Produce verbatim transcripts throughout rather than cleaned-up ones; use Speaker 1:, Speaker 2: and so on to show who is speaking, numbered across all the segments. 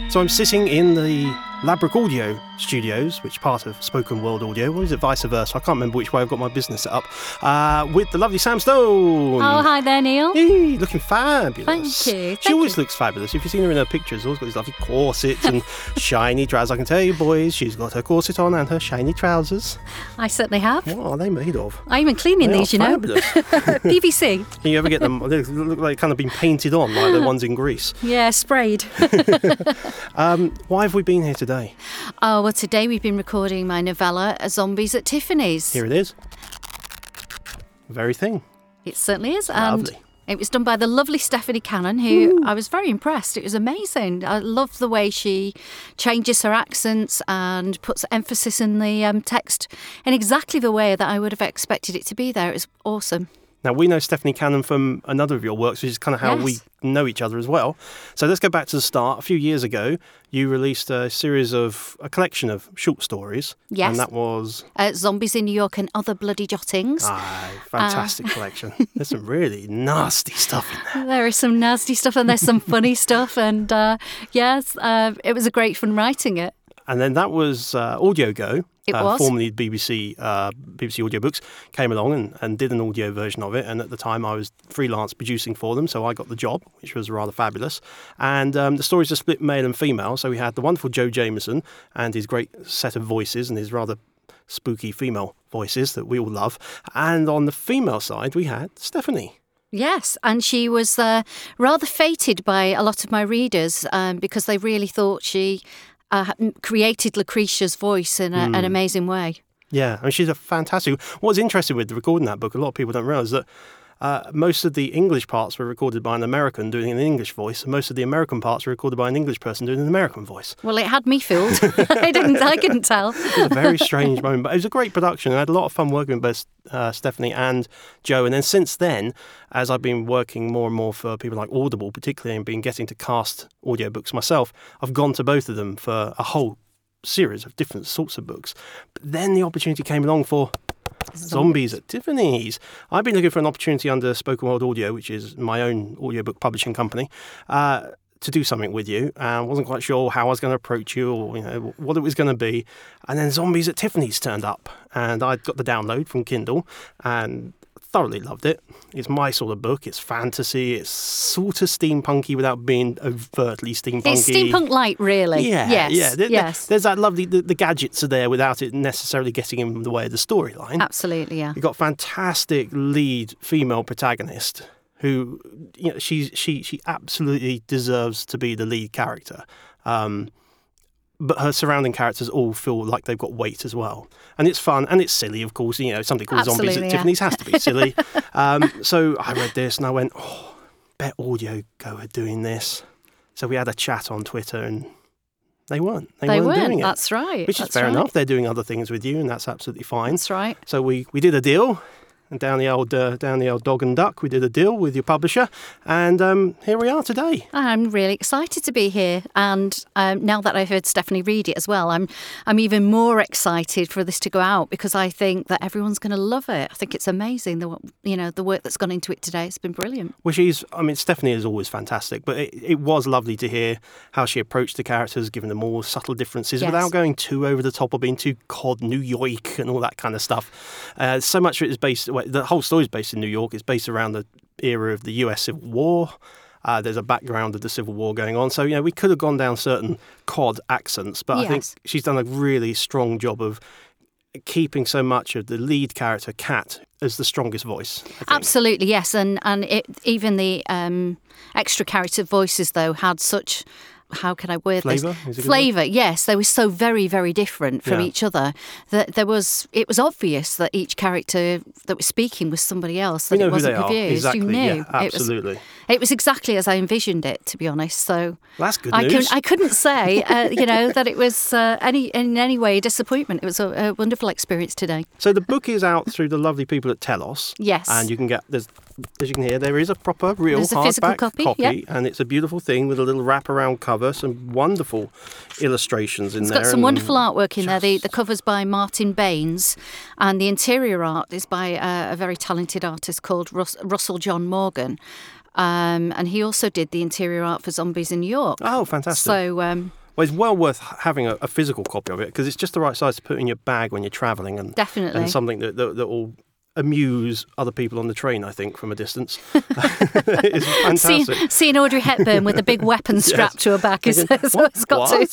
Speaker 1: So I'm sitting in the Labrick Audio studios, which part of Spoken World Audio, or is it vice versa? I can't remember which way I've got my business set up, uh, with the lovely Sam Stone.
Speaker 2: Oh, hi there, Neil.
Speaker 1: Hey, looking fabulous.
Speaker 2: Thank you. Thank
Speaker 1: she always
Speaker 2: you.
Speaker 1: looks fabulous. If you've seen her in her pictures, she's always got these lovely corsets and shiny trousers. I can tell you, boys, she's got her corset on and her shiny trousers.
Speaker 2: I certainly have.
Speaker 1: What are they made of?
Speaker 2: I'm even cleaning
Speaker 1: They
Speaker 2: these,
Speaker 1: are
Speaker 2: you know.
Speaker 1: fabulous.
Speaker 2: P V C.
Speaker 1: Can you ever get them? They look like kind of been painted on, like the ones in Greece.
Speaker 2: Yeah, sprayed.
Speaker 1: Um, why have we been here today?
Speaker 2: Oh, well, today we've been recording my novella, Zombies at Tiffany's.
Speaker 1: Here it is. Very thing.
Speaker 2: It certainly is. And
Speaker 1: Lovely.
Speaker 2: it was done by the lovely Stephanie Cannon, who Ooh. I was very impressed. It was amazing. I love the way she changes her accents and puts emphasis in the um, text in exactly the way that I would have expected it to be there. It was awesome.
Speaker 1: Now, we know Stephanie Cannon from another of your works, which is kind of how
Speaker 2: Yes.
Speaker 1: we know each other as well. So let's go back to the start. A few years ago, you released a series of, a collection of short stories.
Speaker 2: Yes.
Speaker 1: And that was...
Speaker 2: Uh, Zombies in New York and Other Bloody Jottings.
Speaker 1: Ah, fantastic
Speaker 2: Uh,
Speaker 1: collection. There's some really nasty stuff in there.
Speaker 2: There is some nasty stuff and there's some funny stuff. And uh, yes, uh, it was a great fun writing it.
Speaker 1: And then that was uh, Audio Go.
Speaker 2: It
Speaker 1: uh,
Speaker 2: was.
Speaker 1: Formerly B B C, uh, B B C Audiobooks, came along and, and did an audio version of it. And at the time, I was freelance producing for them, so I got the job, which was rather fabulous. And um, the stories are split male and female. So we had the wonderful Joe Jameson and his great set of voices and his rather spooky female voices that we all love. And on the female side, we had Stephanie.
Speaker 2: Yes, and she was uh, rather fated by a lot of my readers um, because they really thought she uh, created Lucretia's voice in a,
Speaker 1: Mm.
Speaker 2: an amazing way.
Speaker 1: Yeah, I mean, she's a fantastic... What's interesting with recording that book, a lot of people don't realise that uh, most of the English parts were recorded by an American doing an English voice, and most of the American parts were recorded by an English person doing an American voice.
Speaker 2: Well, it had me fooled. I didn't. I couldn't tell.
Speaker 1: It was a very strange moment, but it was a great production. I had a lot of fun working with both uh, Stephanie and Joe. And then since then, as I've been working more and more for people like Audible, particularly, and been getting to cast audiobooks myself, I've gone to both of them for a whole series of different sorts of books. But then the opportunity came along for Zombies at Tiffany's. I've been looking for an opportunity under Spoken World Audio, which is my own audiobook publishing company, uh, to do something with you. I uh, wasn't quite sure how I was going to approach you or you know what it was going to be. And then Zombies at Tiffany's turned up, and I got the download from Kindle and thoroughly loved it. It's my sort of book. It's fantasy. It's sort of steampunky without being overtly steampunky.
Speaker 2: It's steampunk light, really.
Speaker 1: Yeah,
Speaker 2: yes.
Speaker 1: yeah. There,
Speaker 2: yes.
Speaker 1: There's that lovely, the, the gadgets are there without it necessarily getting in the way of the storyline.
Speaker 2: Absolutely, yeah.
Speaker 1: You've got fantastic lead female protagonist who, you know, she's, she she absolutely deserves to be the lead character. Um, but her surrounding characters all feel like they've got weight as well. And it's fun, and it's silly, of course. You know, something called Zombies
Speaker 2: Absolutely,
Speaker 1: at
Speaker 2: yeah.
Speaker 1: Tiffany's has to be silly. um, so I read this and I went, oh, bet Audio Go are doing this. So we had a chat on Twitter and they weren't. They,
Speaker 2: They
Speaker 1: weren't,
Speaker 2: weren't.
Speaker 1: doing it.
Speaker 2: That's right.
Speaker 1: Which is
Speaker 2: That's
Speaker 1: fair
Speaker 2: right.
Speaker 1: enough. They're doing other things with you, and that's absolutely fine.
Speaker 2: That's right.
Speaker 1: So we, we did a deal, and down the old uh, down the old dog and duck, we did a deal with your publisher, and um, here we are today.
Speaker 2: I'm really excited to be here, and um, now that I've heard Stephanie read it as well, I'm I'm even more excited for this to go out because I think that everyone's going to love it. I think it's amazing the you know the work that's gone into it today. It's been brilliant.
Speaker 1: Well, she's, I mean, Stephanie is always fantastic, but it, it was lovely to hear how she approached the characters, giving them all subtle differences
Speaker 2: Yes.
Speaker 1: without going too over the top or being too cod New York and all that kind of stuff. Uh, so much of it is based, well, the whole story is based in New York. It's based around the era of the U S Civil War. Uh, there's a background of the Civil War going on. So, you know, we could have gone down certain cod accents, but I think
Speaker 2: Yes.
Speaker 1: she's done a really strong job of keeping so much of the lead character, Kat, as the strongest voice. I think.
Speaker 2: Absolutely, yes, and and it, even the um, extra character voices though had such. How can I word
Speaker 1: Flavour?
Speaker 2: this?
Speaker 1: Is it good
Speaker 2: Flavour, yes. They were so very, very different from
Speaker 1: Yeah.
Speaker 2: each other that there was. It was obvious that each character that was speaking was somebody else. That
Speaker 1: We know
Speaker 2: it
Speaker 1: who
Speaker 2: wasn't
Speaker 1: they are.
Speaker 2: confused.
Speaker 1: Exactly.
Speaker 2: You knew.
Speaker 1: Yeah,
Speaker 2: It was,
Speaker 1: absolutely.
Speaker 2: it was exactly as I envisioned it, to be honest. So
Speaker 1: That's good
Speaker 2: I,
Speaker 1: news.
Speaker 2: couldn't, I couldn't say, uh, you know, that it was uh, any in any way a disappointment. It was a, a wonderful experience today.
Speaker 1: So the book is out through the lovely people at Telos.
Speaker 2: Yes.
Speaker 1: And you can get, there's, as you can hear, there is a proper, real
Speaker 2: There's a physical
Speaker 1: hardback
Speaker 2: copy, yeah.
Speaker 1: and it's a beautiful thing with a little wraparound cover, some wonderful illustrations in
Speaker 2: It's
Speaker 1: there.
Speaker 2: got some
Speaker 1: and
Speaker 2: wonderful artwork in there. The,
Speaker 1: just-
Speaker 2: the cover's by Martin Baines, and the interior art is by uh, a very talented artist called Rus- Russell John Morgan. Um, and he also did the interior art for Zombies in New York.
Speaker 1: Oh, fantastic.
Speaker 2: So, um,
Speaker 1: Well, it's well worth having a, a physical copy of it because it's just the right size to put in your bag when you're travelling, and
Speaker 2: Definitely.
Speaker 1: and something that, that that will amuse other people on the train, I think, from a distance. It's fantastic.
Speaker 2: See, seeing Audrey Hepburn with a big weapon strapped
Speaker 1: Yes.
Speaker 2: to her back is
Speaker 1: Thinking,
Speaker 2: so it's got
Speaker 1: what?
Speaker 2: to.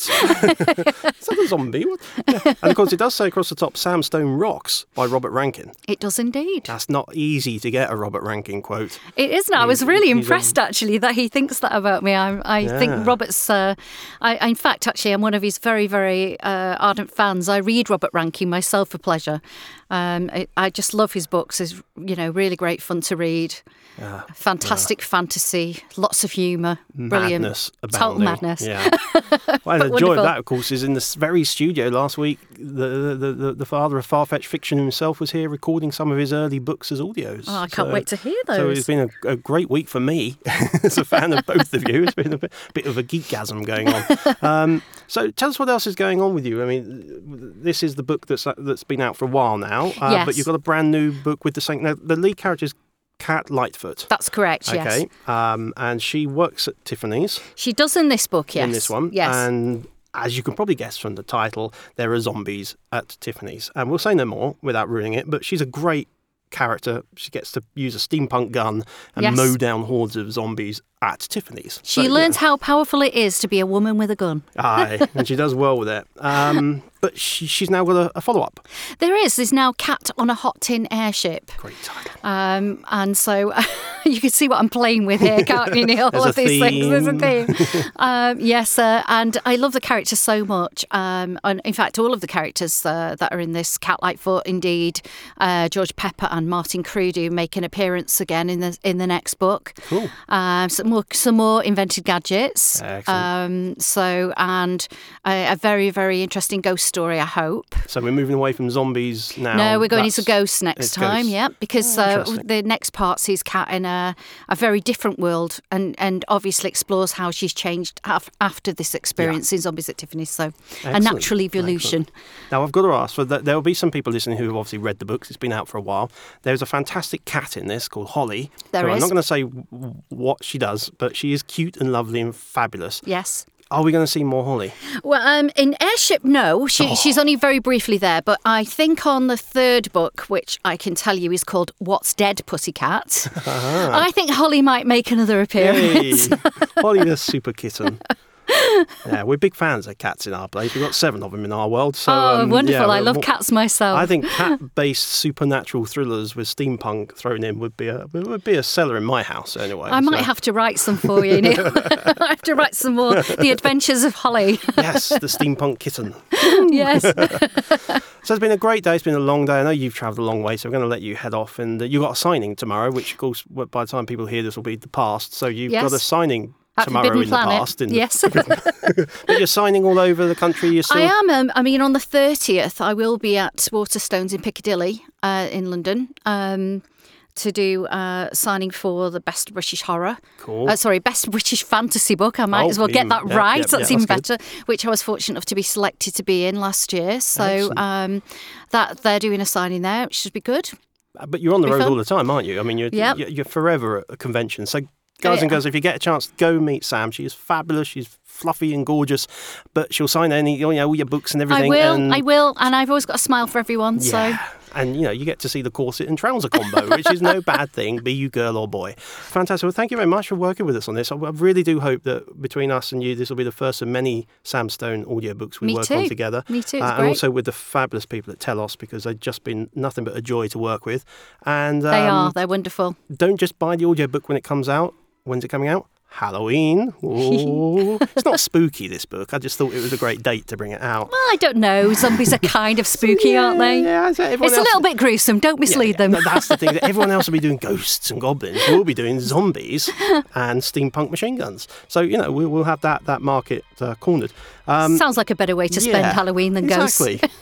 Speaker 1: Is that a zombie? What? Yeah. And of course, it does say across the top, Sam Stone rocks by Robert Rankin.
Speaker 2: It does indeed.
Speaker 1: That's not easy to get a Robert Rankin quote.
Speaker 2: It isn't. I was
Speaker 1: He's-
Speaker 2: really
Speaker 1: he's
Speaker 2: impressed, actually, that he thinks that about me. I, I
Speaker 1: Yeah.
Speaker 2: think Robert's. Uh, I, in fact, actually, I'm one of his very, very uh, ardent fans. I read Robert Rankin myself for pleasure. Um, I, I just love his books. It's, you know, really great fun to read.
Speaker 1: Yeah.
Speaker 2: Fantastic fantasy, lots of humour, brilliant,
Speaker 1: Madness
Speaker 2: total
Speaker 1: abounding.
Speaker 2: madness.
Speaker 1: Yeah. Well, the joy
Speaker 2: Wonderful.
Speaker 1: of that, of course, is in this very studio last week. The the, the, the father of far-fetched fiction himself was here recording some of his early books as audios.
Speaker 2: Oh, I can't
Speaker 1: So-
Speaker 2: wait to hear
Speaker 1: So
Speaker 2: those.
Speaker 1: it's been a, a great week for me as a fan of both of you. It's been a bit, bit of a geekgasm going on. Um, so tell us what else is going on with you. I mean, this is the book that's that's been out for a while now, uh,
Speaker 2: Yes.
Speaker 1: but you've got a brand new book with the same. Now, the lead character is Kat Lightfoot.
Speaker 2: That's correct. Yes,
Speaker 1: Okay, um, and she works at Tiffany's
Speaker 2: she does in this book. Yes,
Speaker 1: in this one.
Speaker 2: Yes,
Speaker 1: And as you can probably guess from the title, there are zombies at Tiffany's. And we'll say no more without ruining it, but she's a great character. She gets to use a steampunk gun and
Speaker 2: Yes.
Speaker 1: mow down hordes of zombies at Tiffany's.
Speaker 2: she
Speaker 1: So,
Speaker 2: learns
Speaker 1: yeah.
Speaker 2: how powerful it is to be a woman with a gun.
Speaker 1: Aye, and she does well with it. Um, but she, she's now got a, a follow-up.
Speaker 2: There is. There's now Cat on a Hot Tin Airship.
Speaker 1: Great title.
Speaker 2: Um, and so you can see what I'm playing with here, can't you, Neil?
Speaker 1: There's
Speaker 2: All
Speaker 1: a
Speaker 2: of these things. There's a
Speaker 1: theme.
Speaker 2: theme. um, yes, uh, and I love the characters so much. Um, and in fact, all of the characters uh, that are in this, Cat Lightfoot, indeed, uh, George Pepper and Martin Crudu make an appearance again in the in the next book.
Speaker 1: Cool.
Speaker 2: Um, some more, some more invented gadgets.
Speaker 1: Excellent.
Speaker 2: Um, so, and a, a very, very interesting ghost story, I hope.
Speaker 1: So we're moving away from zombies now.
Speaker 2: No, we're going
Speaker 1: That's-
Speaker 2: into ghosts next
Speaker 1: it's
Speaker 2: time,
Speaker 1: ghosts.
Speaker 2: yeah, because
Speaker 1: Oh,
Speaker 2: uh,
Speaker 1: interesting.
Speaker 2: the next part sees Kat in a, a very different world and, and obviously explores how she's changed af- after this experience in Zombies at Tiffany's. So, a
Speaker 1: Excellent.
Speaker 2: natural evolution.
Speaker 1: Excellent. Now, I've got to ask, for the, there will be some people listening who have obviously read the books. It's been out for a while. There's a fantastic cat in this called Holly.
Speaker 2: There
Speaker 1: So I'm
Speaker 2: is.
Speaker 1: not going to say w- what she does, but she is cute and lovely and fabulous.
Speaker 2: Yes.
Speaker 1: Are we going to see more Holly?
Speaker 2: Well, um, in Airship, no. She,
Speaker 1: Oh.
Speaker 2: She's only very briefly there, but I think on the third book, which I can tell you is called What's Dead, Pussycat, I think Holly might make another appearance.
Speaker 1: Hey, Holly the super kitten. Yeah, we're big fans of cats in our place. We've got seven of them in our world. So,
Speaker 2: oh,
Speaker 1: um,
Speaker 2: wonderful.
Speaker 1: yeah,
Speaker 2: I
Speaker 1: we're
Speaker 2: love
Speaker 1: more-
Speaker 2: cats myself.
Speaker 1: I think cat-based supernatural thrillers with steampunk thrown in would be a would be a seller in my house anyway.
Speaker 2: I might
Speaker 1: so-
Speaker 2: have to write some for you, Neil. I have to write some more. The Adventures of Holly.
Speaker 1: Yes, the steampunk kitten.
Speaker 2: Yes.
Speaker 1: So it's been a great day. It's been a long day. I know you've travelled a long way, so we're going to let you head off. And uh, you've got a signing tomorrow, which, of course, w- by the time people hear this will be the past. So you've
Speaker 2: Yes.
Speaker 1: got a signing
Speaker 2: At
Speaker 1: tomorrow
Speaker 2: Forbidden
Speaker 1: in
Speaker 2: Planet.
Speaker 1: the past. In
Speaker 2: Yes.
Speaker 1: But you're signing all over the country. You're still...
Speaker 2: I am. Um, I mean, on the thirtieth, I will be at Waterstones in Piccadilly uh, in London um, to do uh, signing for the Best British Horror.
Speaker 1: Cool.
Speaker 2: Uh, sorry, Best British Fantasy Book. I might
Speaker 1: Oh,
Speaker 2: as well get
Speaker 1: even-
Speaker 2: that
Speaker 1: yeah,
Speaker 2: right.
Speaker 1: yeah,
Speaker 2: that's
Speaker 1: yeah,
Speaker 2: even
Speaker 1: that's
Speaker 2: better, which I was fortunate enough to be selected to be in last year. So
Speaker 1: Excellent.
Speaker 2: um, that they're doing a signing there, which should be good.
Speaker 1: But you're on the
Speaker 2: Be
Speaker 1: road
Speaker 2: fun.
Speaker 1: all the time, aren't you? I mean, you're,
Speaker 2: Yep.
Speaker 1: you're, you're forever at a convention. So, guys
Speaker 2: Yeah.
Speaker 1: and girls, if you get a chance, go meet Sam. She is fabulous. She's fluffy and gorgeous, but she'll sign any, you know, all your books and everything.
Speaker 2: I will.
Speaker 1: and,
Speaker 2: I will. And I've always got a smile for everyone. So.
Speaker 1: Yeah. And, you know, you get to see the corset and trouser combo, which is no bad thing, be you girl or boy. Fantastic. Well, thank you very much for working with us on this. I I really do hope that between us and you, this will be the first of many Sam Stone audiobooks we
Speaker 2: Me
Speaker 1: work
Speaker 2: too.
Speaker 1: on together.
Speaker 2: Me too. It's
Speaker 1: Uh, and
Speaker 2: great.
Speaker 1: also with the fabulous people at Telos, because they've just been nothing but a joy to work with. And um,
Speaker 2: They are. They're wonderful.
Speaker 1: don't just buy the audiobook when it comes out. When's it coming out? Halloween. Ooh. It's not spooky, this book. I just thought it was a great date to bring it out.
Speaker 2: Well, I don't know. Zombies are kind of spooky, aren't they?
Speaker 1: Yeah, I say everyone
Speaker 2: It's a
Speaker 1: else-
Speaker 2: little bit gruesome. Don't mislead
Speaker 1: Yeah,
Speaker 2: them.
Speaker 1: but that's the thing. That everyone else will be doing ghosts and goblins. We'll be doing zombies and steampunk machine guns. So, you know, we'll, we'll have that that market uh, cornered. Um,
Speaker 2: Sounds like a better way to spend
Speaker 1: yeah,
Speaker 2: Halloween than ghosts.
Speaker 1: exactly.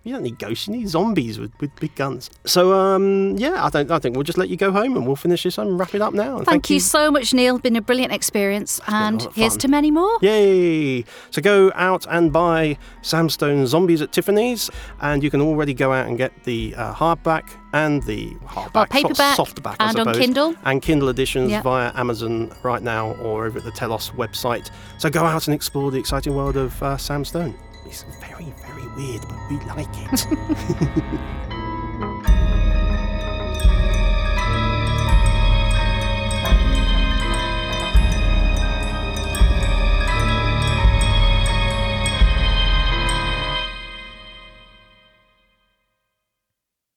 Speaker 1: You don't need ghosts. You need zombies with, with big guns. So um, yeah, I don't. I think we'll just let you go home and we'll finish this and wrap it up now. And
Speaker 2: Thank,
Speaker 1: thank
Speaker 2: you so much, Neil. Been a brilliant experience,
Speaker 1: been a
Speaker 2: and
Speaker 1: lot of
Speaker 2: here's
Speaker 1: fun.
Speaker 2: to many more.
Speaker 1: Yay! So go out and buy Sam Stone Zombies at Tiffany's, and you can already go out and get the uh, hardback and the hardback,
Speaker 2: Well, paperback
Speaker 1: soft, softback, I
Speaker 2: and on
Speaker 1: suppose,
Speaker 2: Kindle.
Speaker 1: and Kindle editions
Speaker 2: Yep.
Speaker 1: via Amazon right now or over at the Telos website. So go out and explore the exciting world of uh, Sam Stone. It's very, very weird, but we like it.